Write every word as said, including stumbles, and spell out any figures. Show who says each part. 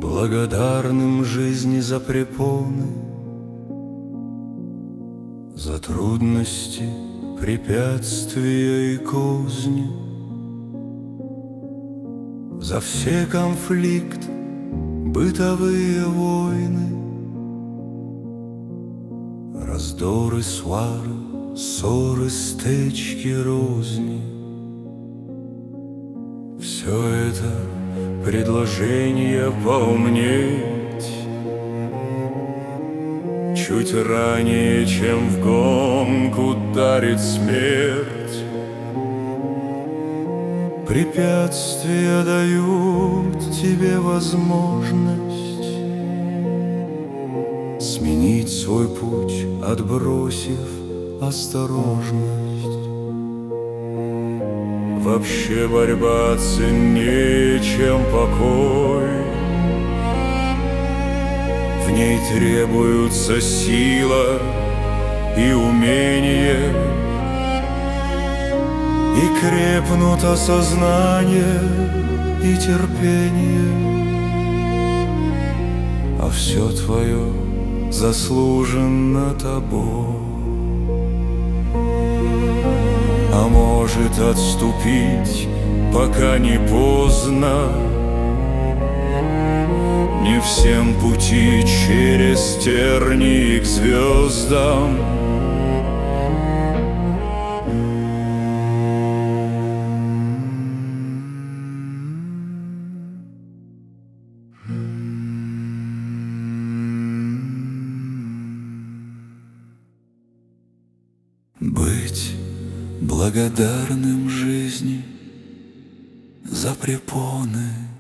Speaker 1: Благодарным жизни за препоны, за трудности, препятствия и козни, за все конфликты, бытовые войны, раздоры, свары, ссоры, стычки, розни. Все это предложение поумнеть чуть ранее, чем в гонку дарит смерть. Препятствия дают тебе возможность сменить свой путь, отбросив осторожность. Вообще борьба ценнее, чем покой. В ней требуются сила и умение, и крепнут осознание и терпение. А все твое заслужено тобой. А может отступить, пока не поздно. Не всем пути через тернии к звездам. Быть благодарным жизни за препоны.